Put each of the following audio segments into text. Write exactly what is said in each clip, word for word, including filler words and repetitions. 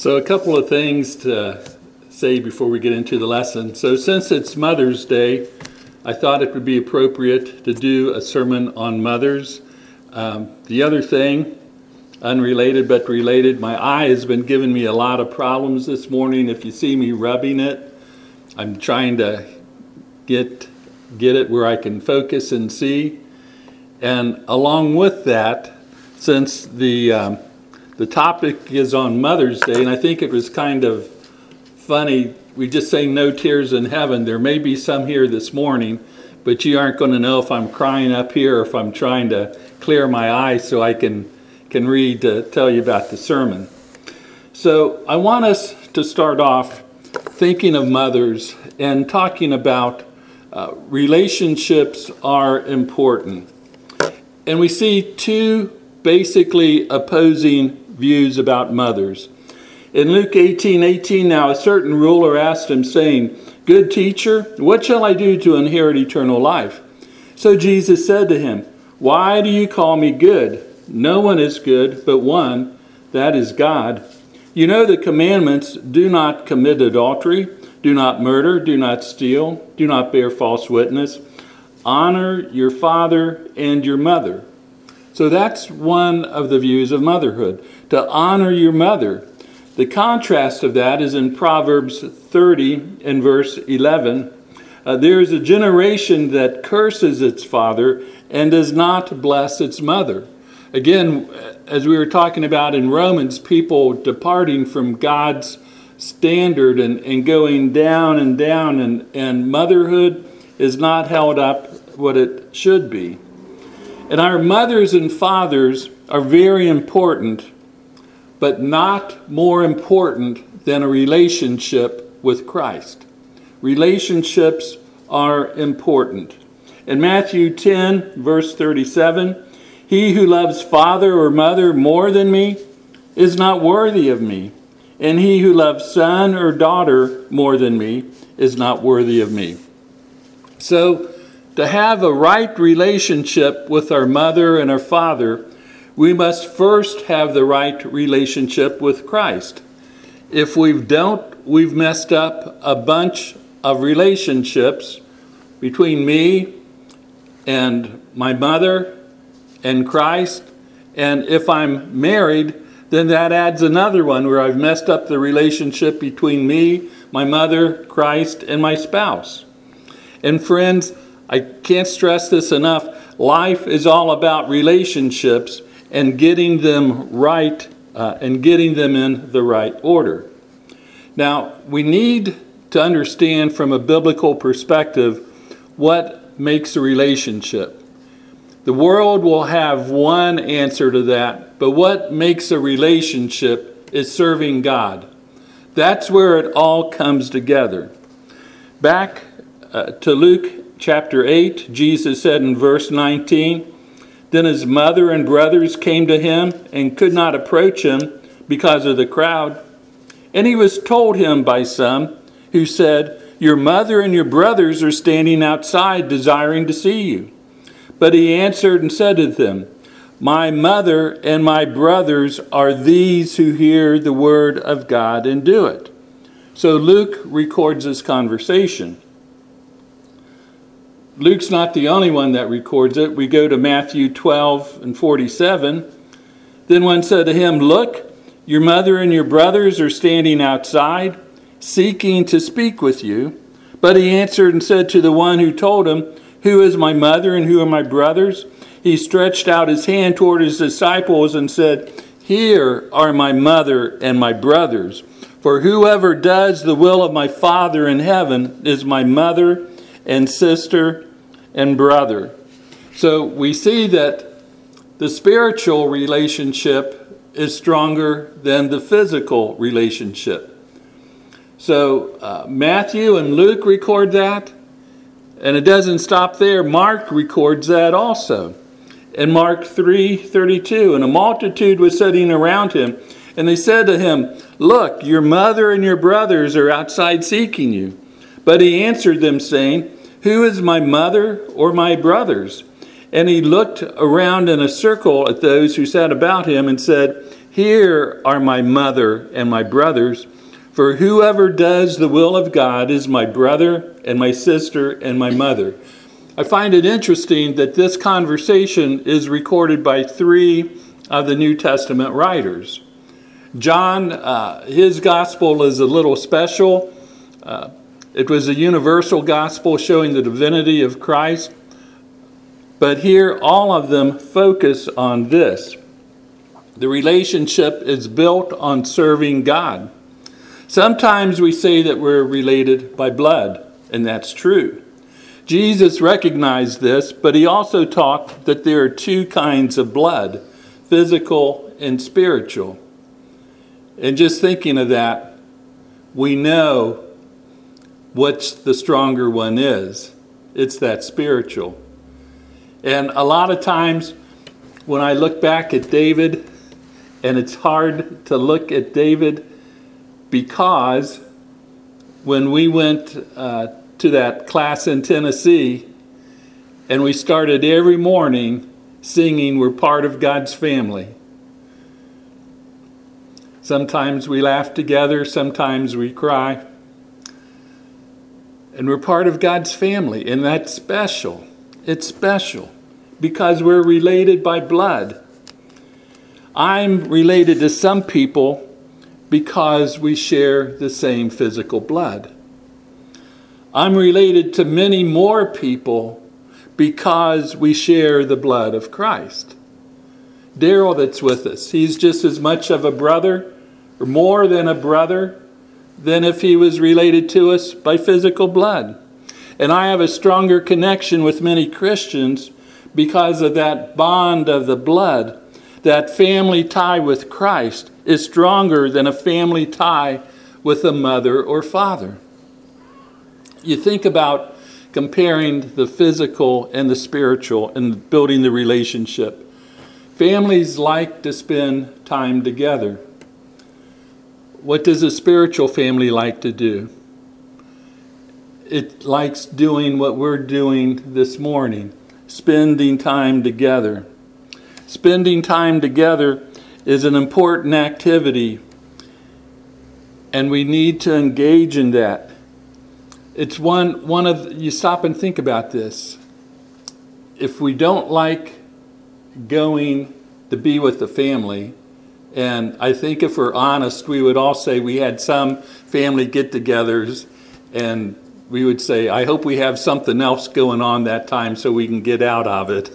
So a couple of things to say before we get into the lesson. So since it's Mother's Day, I thought it would be appropriate to do a sermon on mothers. Um, the other thing, unrelated but related, my eye has been giving me a lot of problems this morning. If you see me rubbing it, I'm trying to get get it where I can focus and see. And along with that, since the um, the topic is on Mother's Day, and I think it was kind of funny, we just say no tears in heaven. There may be some here this morning, but you aren't going to know if I'm crying up here or if I'm trying to clear my eyes so I can, can read to tell you about the sermon. So I want us to start off thinking of mothers and talking about uh, relationships are important. And we see two basically opposing views about mothers. In Luke eighteen eighteen, now a certain ruler asked him, saying, "Good teacher, what shall I do to inherit eternal life?" So Jesus said to him, "Why do you call me good? No one is good but one, that is God. You know the commandments: do not commit adultery, do not murder, do not steal, do not bear false witness, honor your father and your mother." So that's one of the views of motherhood, to honor your mother. The contrast of that is in Proverbs thirty and verse eleven. Uh, there is a generation that curses its father and does not bless its mother. Again, as we were talking about in Romans, people departing from God's standard and, and going down and down, and, and motherhood is not held up what it should be. And our mothers and fathers are very important, but not more important than a relationship with Christ. Relationships are important. In Matthew ten, verse thirty-seven, "He who loves father or mother more than me is not worthy of me, and he who loves son or daughter more than me is not worthy of me." So, to have a right relationship with our mother and our father, we must first have the right relationship with Christ. If we don't, we've messed up a bunch of relationships between me and my mother and Christ. And if I'm married, then that adds another one where I've messed up the relationship between me, my mother, Christ, and my spouse. And friends, I can't stress this enough. Life is all about relationships and getting them right uh, and getting them in the right order. Now, we need to understand from a biblical perspective what makes a relationship. The world will have one answer to that, but what makes a relationship is serving God. That's where it all comes together. Back uh, to Luke chapter eight, Jesus said in verse nineteen, "Then his mother and brothers came to him and could not approach him because of the crowd. And he was told him by some who said, 'Your mother and your brothers are standing outside desiring to see you.' But he answered and said to them, 'My mother and my brothers are these who hear the word of God and do it.'" So Luke records this conversation. Luke's not the only one that records it. We go to Matthew twelve and forty-seven. "Then one said to him, 'Look, your mother and your brothers are standing outside, seeking to speak with you.' But he answered and said to the one who told him, 'Who is my mother and who are my brothers?' He stretched out his hand toward his disciples and said, 'Here are my mother and my brothers. For whoever does the will of my Father in heaven is my mother and sister and brother.'" So we see that the spiritual relationship is stronger than the physical relationship. So uh, Matthew and Luke record that, and it doesn't stop there. Mark records that also. In Mark three thirty-two, "And a multitude was sitting around him, and they said to him, 'Look, your mother and your brothers are outside seeking you.' But he answered them, saying, 'Who is my mother or my brothers?' And he looked around in a circle at those who sat about him and said, Here are my mother and my brothers, for whoever does the will of God is my brother and my sister and my mother. I find it interesting that this conversation is recorded by three of the New Testament writers. John, uh, his gospel is a little special. Uh, it was a universal gospel showing the divinity of Christ. But here, all of them focus on this. The relationship is built on serving God. Sometimes we say that we're related by blood, and that's true. Jesus recognized this, but he also taught that there are two kinds of blood, physical and spiritual. And just thinking of that, we know which the stronger one is. It's that spiritual. And a lot of times when I look back at David, and it's hard to look at David because when we went uh, to that class in Tennessee and we started every morning singing, we're part of God's family. Sometimes we laugh together, sometimes we cry. And we're part of God's family, and that's special. It's special because we're related by blood. I'm related to some people because we share the same physical blood. I'm related to many more people because we share the blood of Christ. Daryl that's with us, he's just as much of a brother, or more than a brother, than if he was related to us by physical blood. And I have a stronger connection with many Christians because of that bond of the blood. That family tie with Christ is stronger than a family tie with a mother or father. You think about comparing the physical and the spiritual and building the relationship. Families like to spend time together. What does a spiritual family like to do? It likes doing what we're doing this morning, spending time together. Spending time together is an important activity, and we need to engage in that. It's one, one of, you stop and think about this. If we don't like going to be with the family, and I think if we're honest, we would all say we had some family get-togethers, and we would say, I hope we have something else going on that time so we can get out of it.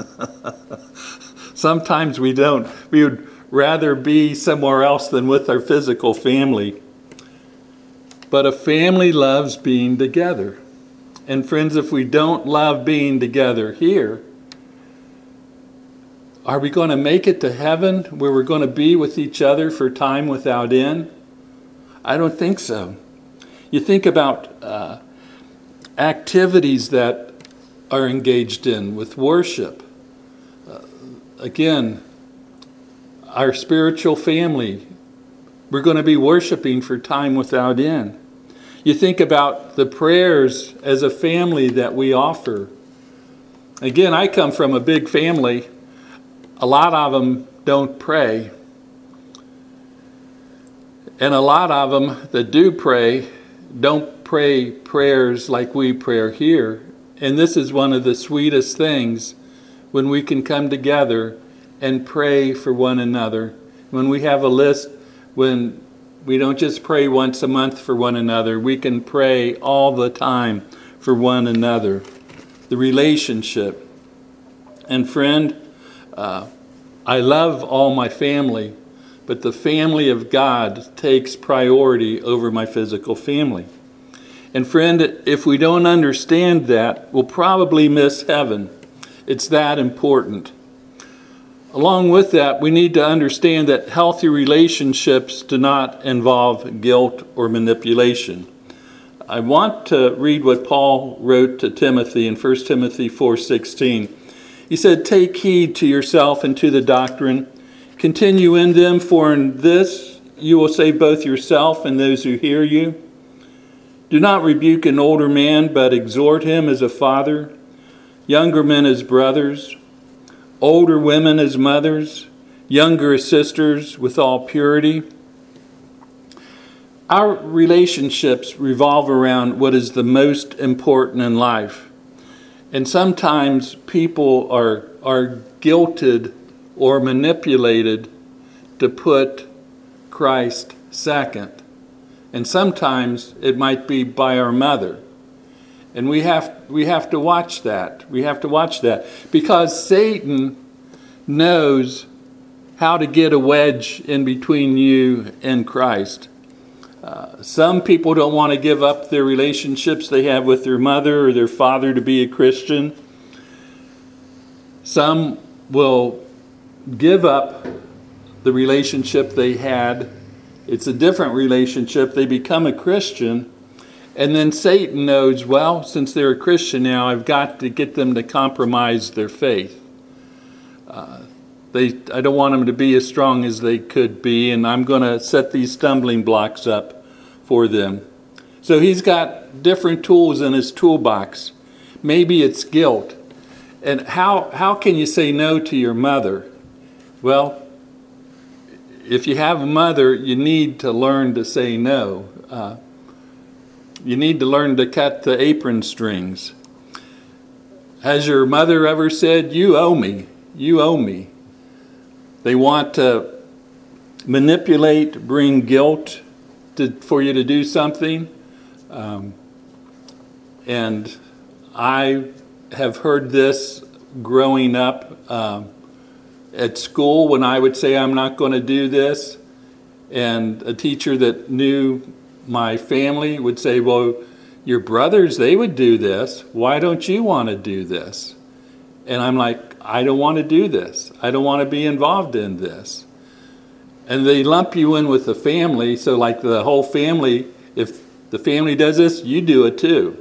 Sometimes we don't. We would rather be somewhere else than with our physical family. But a family loves being together. And friends, if we don't love being together here, are we going to make it to heaven where we're going to be with each other for time without end? I don't think so. You think about uh, activities that are engaged in with worship. Uh, again, our spiritual family, we're going to be worshiping for time without end. You think about the prayers as a family that we offer. Again, I come from a big family. A lot of them don't pray. And a lot of them that do pray don't pray prayers like we pray here. And this is one of the sweetest things when we can come together and pray for one another. When we have a list, when we don't just pray once a month for one another, we can pray all the time for one another. The relationship. And friend, uh, I love all my family, but the family of God takes priority over my physical family. And friend, if we don't understand that, we'll probably miss heaven. It's that important. Along with that, we need to understand that healthy relationships do not involve guilt or manipulation. I want to read what Paul wrote to Timothy in First Timothy four sixteen. He said, "Take heed to yourself and to the doctrine. Continue in them, for in this you will save both yourself and those who hear you. Do not rebuke an older man, but exhort him as a father, younger men as brothers, older women as mothers, younger sisters with all purity. Our relationships revolve around what is the most important in life. And sometimes people are, are guilted or manipulated to put Christ second. And sometimes it might be by our mother. And we have we have to watch that. We have to watch that. Because Satan knows how to get a wedge in between you and Christ. Uh, some people don't want to give up their relationships they have with their mother or their father to be a Christian. Some will give up the relationship they had. It's a different relationship. They become a Christian. And then Satan knows, well, since they're a Christian now, I've got to get them to compromise their faith. Uh, they, I don't want them to be as strong as they could be, and I'm going to set these stumbling blocks up for them. So he's got different tools in his toolbox. Maybe it's guilt. And how, how can you say no to your mother? Well, if you have a mother, you need to learn to say no. Uh, You need to learn to cut the apron strings. Has your mother ever said, you owe me, you owe me? They want to manipulate, bring guilt to, for you to do something. Um, and I have heard this growing up um, at school when I would say I'm not going to do this. And a teacher that knew my family would say, well, your brothers, they would do this. Why don't you want to do this? And I'm like, I don't want to do this. I don't want to be involved in this. And they lump you in with the family. So like the whole family, if the family does this, you do it too.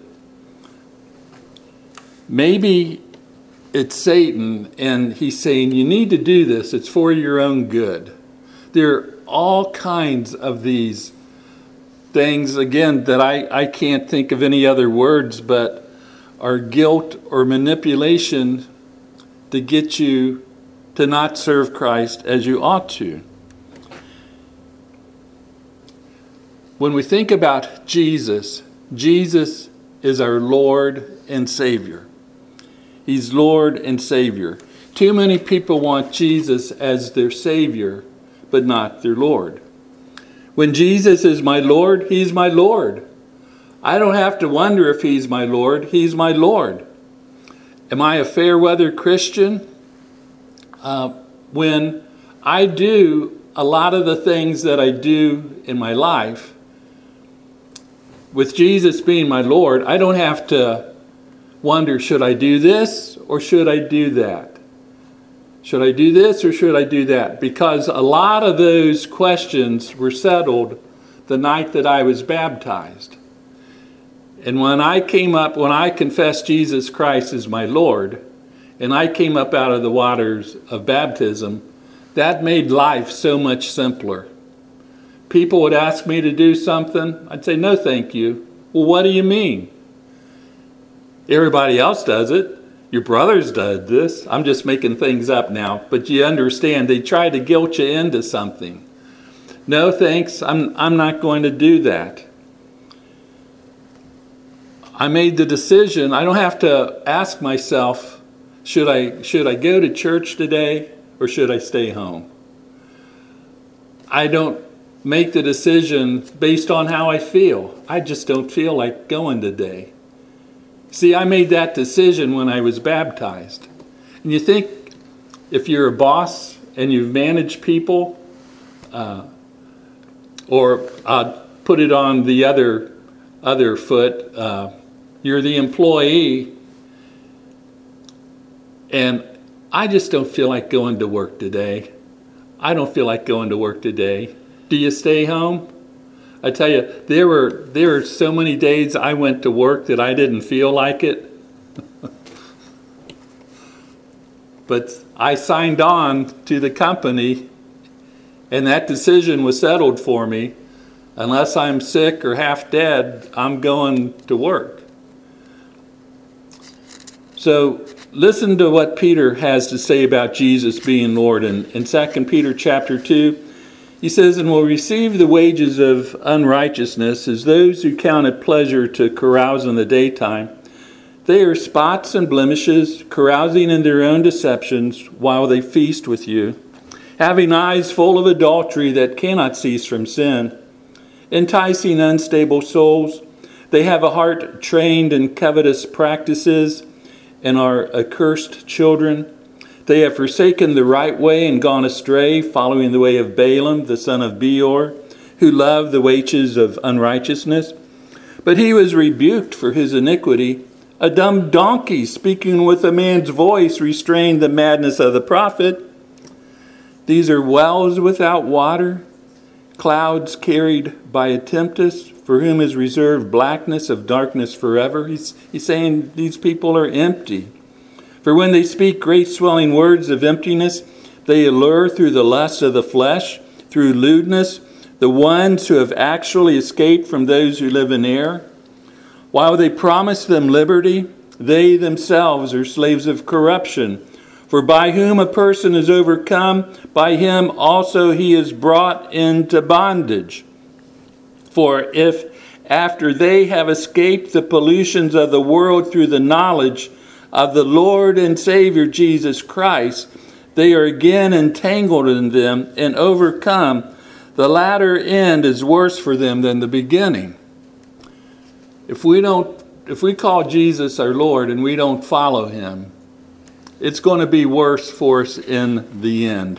Maybe it's Satan and he's saying, you need to do this. It's for your own good. There are all kinds of these things, again, that I, I can't think of any other words, but are guilt or manipulation to get you to not serve Christ as you ought to. When we think about Jesus, Jesus is our Lord and Savior. He's Lord and Savior. Too many people want Jesus as their Savior, but not their Lord. When Jesus is my Lord, He's my Lord. I don't have to wonder if He's my Lord. He's my Lord. Am I a fair weather Christian? Uh, when I do a lot of the things that I do in my life, with Jesus being my Lord, I don't have to wonder, should I do this or should I do that? Should I do this or should I do that? Because a lot of those questions were settled the night that I was baptized. And when I came up, when I confessed Jesus Christ as my Lord, and I came up out of the waters of baptism, that made life so much simpler. People would ask me to do something. I'd say, no, thank you. Well, what do you mean? Everybody else does it. Your brothers did this. I'm just making things up now. But you understand, they try to guilt you into something. No, thanks. I'm, I'm not going to do that. I made the decision. I don't have to ask myself, should I, should I go to church today or should I stay home? I don't make the decision based on how I feel. I just don't feel like going today. See, I made that decision when I was baptized. And you think if you're a boss and you've managed people, uh, or uh, put it on the other other foot, uh, you're the employee, and I just don't feel like going to work today. I don't feel like going to work today. Do you stay home? I tell you, there were there were so many days I went to work that I didn't feel like it. But I signed on to the company, and that decision was settled for me. Unless I'm sick or half dead, I'm going to work. So listen to what Peter has to say about Jesus being Lord. In, in Second Peter chapter two, he says, "And will receive the wages of unrighteousness as those who count it pleasure to carouse in the daytime. They are spots and blemishes, carousing in their own deceptions while they feast with you, having eyes full of adultery that cannot cease from sin, enticing unstable souls. They have a heart trained in covetous practices and are accursed children. They have forsaken the right way and gone astray, following the way of Balaam, the son of Beor, who loved the wages of unrighteousness. But he was rebuked for his iniquity. A dumb donkey speaking with a man's voice restrained the madness of the prophet. These are wells without water, clouds carried by a tempest, for whom is reserved blackness of darkness forever." He's, he's saying these people are empty. "For when they speak great swelling words of emptiness, they allure through the lust of the flesh, through lewdness, the ones who have actually escaped from those who live in error. While they promise them liberty, they themselves are slaves of corruption. For by whom a person is overcome, by him also he is brought into bondage. For if, after they have escaped the pollutions of the world through the knowledge of the Lord and Savior Jesus Christ, they are again entangled in them and overcome, the latter end is worse for them than the beginning." If we don't, if we call Jesus our Lord and we don't follow him, it's going to be worse for us in the end.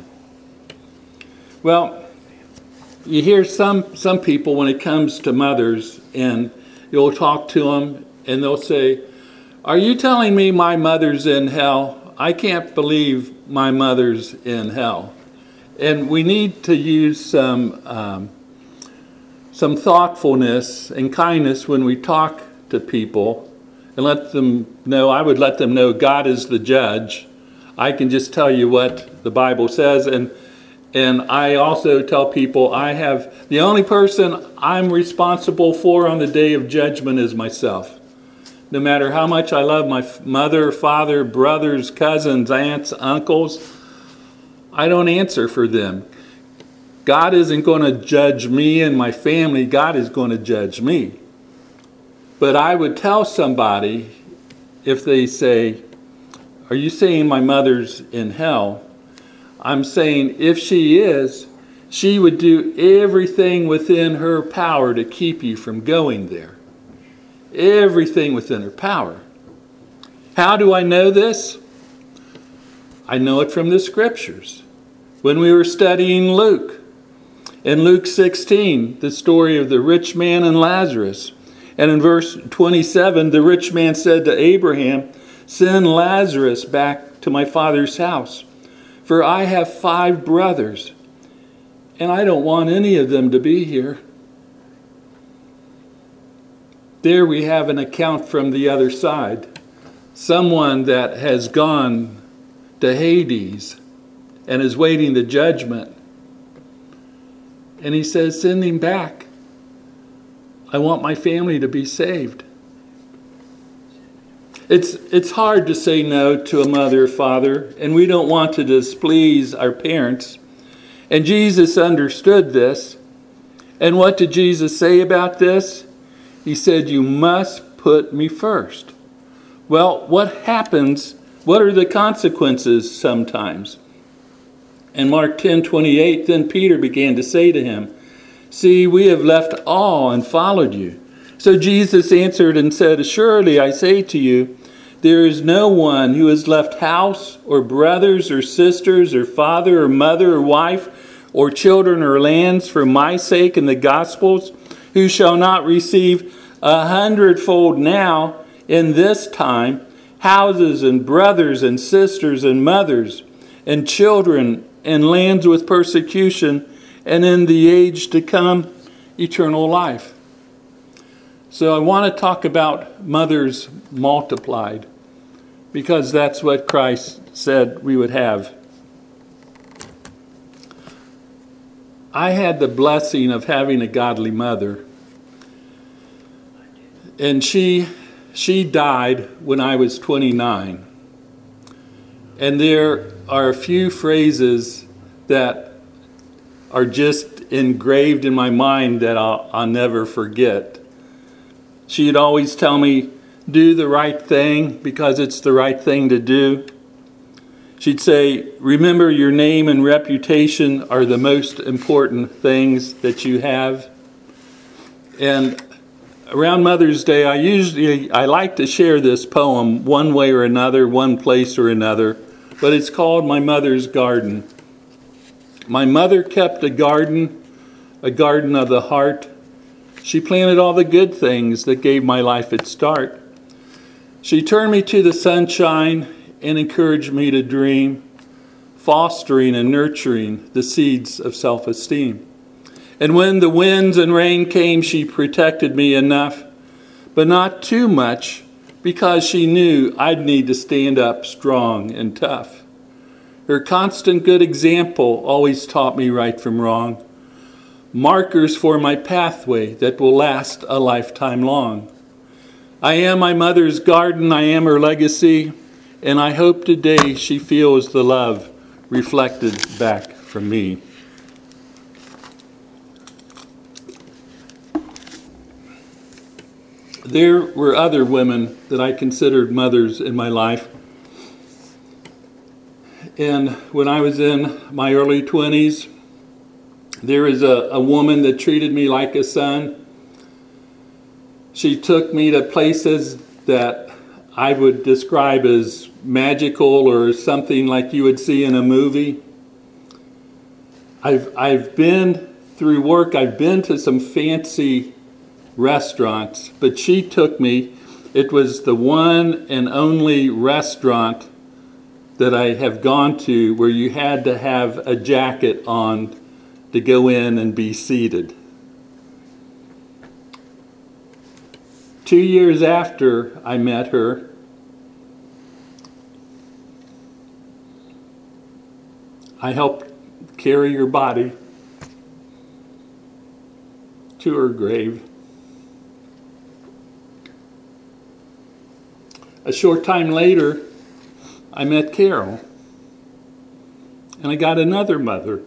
Well, you hear some, some people when it comes to mothers, and you'll talk to them and they'll say, "Are you telling me my mother's in hell? I can't believe my mother's in hell." And we need to use some um, some thoughtfulness and kindness when we talk to people and let them know, I would let them know God is the judge. I can just tell you what the Bible says. And and I also tell people I have, the only person I'm responsible for on the day of judgment is myself. No matter how much I love my mother, father, brothers, cousins, aunts, uncles, I don't answer for them. God isn't going to judge me and my family. God is going to judge me. But I would tell somebody if they say, "Are you saying my mother's in hell?" I'm saying if she is, she would do everything within her power to keep you from going there. Everything within her power. How do I know this? I know it from the scriptures. When we were studying Luke, in Luke sixteen, the story of the rich man and Lazarus. And in verse twenty-seven, the rich man said to Abraham, "Send Lazarus back to my father's house, for I have five brothers, and I don't want any of them to be here." There we have an account from the other side. Someone that has gone to Hades and is waiting the judgment. And he says, "Send him back. I want my family to be saved." It's it's hard to say no to a mother or father, and we don't want to displease our parents. And Jesus understood this. And what did Jesus say about this? He said, "You must put me first." Well, what happens? What are the consequences sometimes? In Mark ten twenty-eight, then Peter began to say to him, "See, we have left all and followed you." So Jesus answered and said, "Assuredly, I say to you, there is no one who has left house or brothers or sisters or father or mother or wife or children or lands for my sake and the gospel's, who shall not receive a hundredfold now in this time, houses and brothers and sisters and mothers and children and lands with persecution, and in the age to come, eternal life." So I want to talk about mothers multiplied, because that's what Christ said we would have. I had the blessing of having a godly mother. And she she died when I was twenty-nine. And there are a few phrases that are just engraved in my mind that I'll, I'll never forget. She'd always tell me, do the right thing because it's the right thing to do. She'd say, remember your name and reputation are the most important things that you have. And around Mother's Day, I usually, I like to share this poem one way or another, one place or another, but it's called My Mother's Garden. My mother kept a garden, a garden of the heart. She planted all the good things that gave my life its start. She turned me to the sunshine and encouraged me to dream, fostering and nurturing the seeds of self-esteem. And when the winds and rain came, she protected me enough, but not too much, because she knew I'd need to stand up strong and tough. Her constant good example always taught me right from wrong, markers for my pathway that will last a lifetime long. I am my mother's garden, I am her legacy, and I hope today she feels the love reflected back from me. There were other women that I considered mothers in my life. And when I was in my early twenties, there is a, a woman that treated me like a son. She took me to places that I would describe as magical or something like you would see in a movie. I've, I've been through work, I've been to some fancy restaurants, but she took me. It was the one and only restaurant that I have gone to where you had to have a jacket on to go in and be seated. Two years after I met her, I helped carry her body to her grave. A short time later, I met Carol, and I got another mother.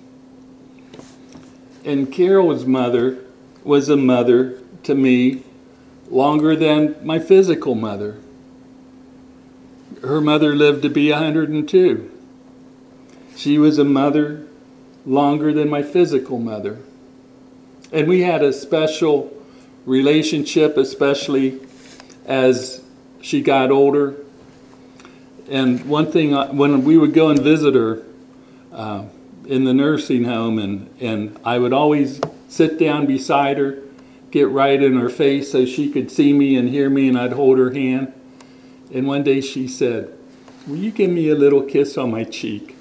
And Carol's mother was a mother to me longer than my physical mother. Her mother lived to be one hundred two. She was a mother longer than my physical mother. And we had a special relationship, especially as she got older. And one thing, when we would go and visit her uh, in the nursing home, and, and I would always sit down beside her, get right in her face so she could see me and hear me, and I'd hold her hand. And one day she said, "Will you give me a little kiss on my cheek?"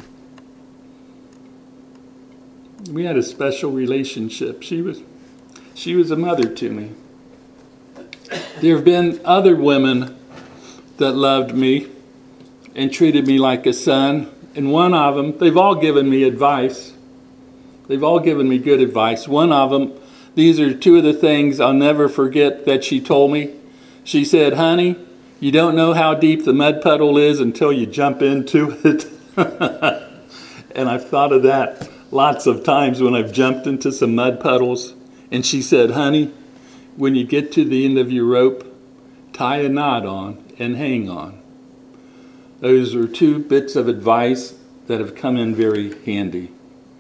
We had a special relationship. She was, she was a mother to me. There have been other women that loved me and treated me like a son. And one of them, they've all given me advice. They've all given me good advice. One of them, these are two of the things I'll never forget that she told me. She said, "Honey, you don't know how deep the mud puddle is until you jump into it." And I've thought of that lots of times when I've jumped into some mud puddles. And she said, "Honey, when you get to the end of your rope, tie a knot on and hang on." Those are two bits of advice that have come in very handy.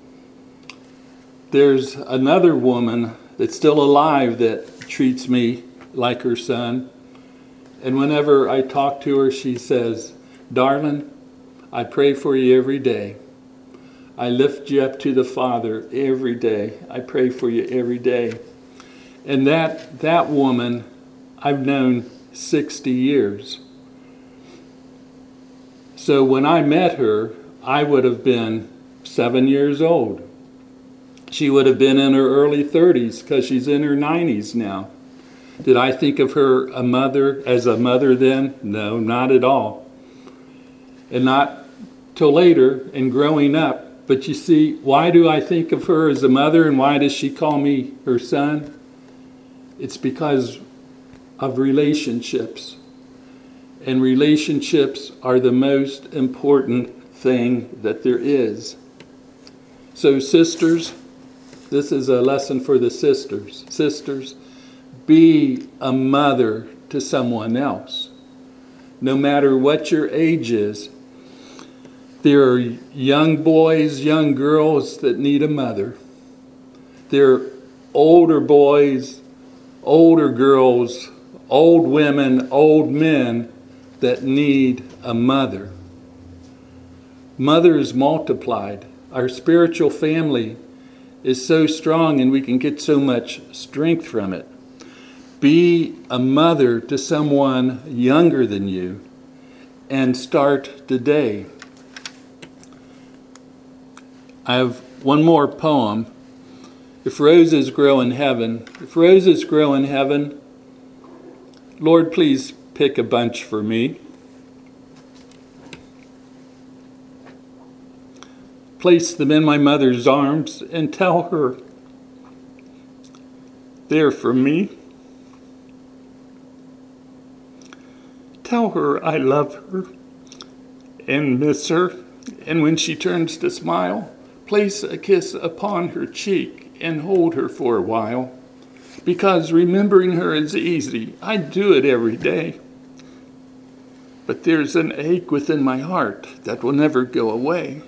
There's another woman that's still alive that treats me like her son. And whenever I talk to her, she says, "Darling, I pray for you every day. I lift you up to the Father every day. I pray for you every day." And that that woman I've known sixty years. So when I met her, I would have been seven years old. She would have been in her early thirties because she's in her nineties now. Did I think of her a mother as a mother then? No, not at all. And not till later in growing up. But you see, why do I think of her as a mother, and why does she call me her son? It's because of relationships. And relationships are the most important thing that there is. So sisters, this is a lesson for the sisters. Sisters, be a mother to someone else. No matter what your age is, there are young boys, young girls that need a mother. There are older boys, older girls, old women, old men that need a mother. Mothers multiplied. Our spiritual family is so strong and we can get so much strength from it. Be a mother to someone younger than you and start today. I have one more poem. If roses grow in heaven, if roses grow in heaven, Lord, please pick a bunch for me. Place them in my mother's arms and tell her they're for me. Tell her I love her and miss her, and when she turns to smile, place a kiss upon her cheek and hold her for a while. Because remembering her is easy. I do it every day. But there's an ache within my heart that will never go away.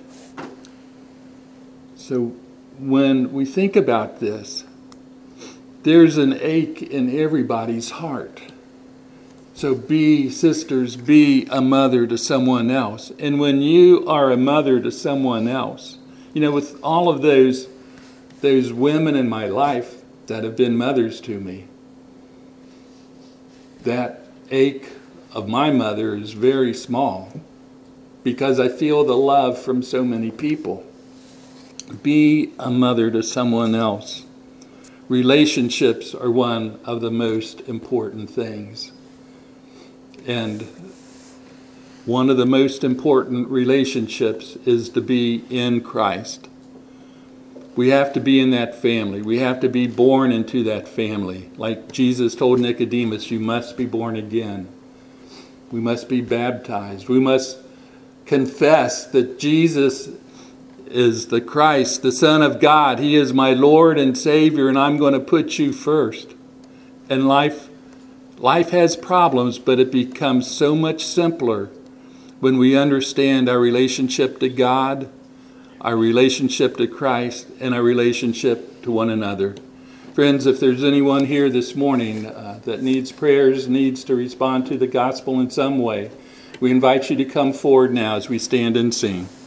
So when we think about this, there's an ache in everybody's heart. So be, sisters, be a mother to someone else. And when you are a mother to someone else, you know, with all of those, those women in my life that have been mothers to me, that ache of my mother is very small because I feel the love from so many people. Be a mother to someone else. Relationships are one of the most important things. And one of the most important relationships is to be in Christ. We have to be in that family. We have to be born into that family. Like Jesus told Nicodemus, you must be born again. We must be baptized. We must confess that Jesus is the Christ, the Son of God. He is my Lord and Savior, and I'm going to put you first. And life, life has problems, but it becomes so much simpler when we understand our relationship to God, our relationship to Christ, and our relationship to one another. Friends, if there's anyone here this morning uh, that needs prayers, needs to respond to the gospel in some way, we invite you to come forward now as we stand and sing.